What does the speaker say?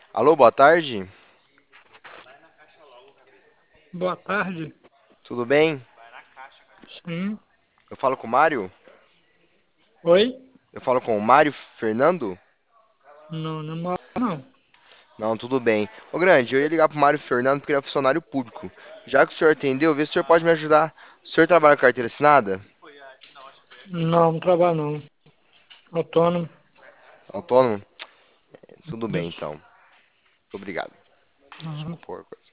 Alô, boa tarde. Boa tarde. Tudo bem? Sim. Eu falo com o Mário? Oi? Eu falo com o Mário Fernando? Não, não moro, não. Não, tudo bem. Ô, grande, eu ia ligar pro Mário Fernando porque ele é funcionário público. Já que o senhor atendeu, vê se o senhor pode me ajudar. O senhor trabalha com carteira assinada? Não, não trabalho não. Autônomo. Autônomo? Tudo bem, Isso. então. Muito obrigado. Deixa eu Uhum. pôr.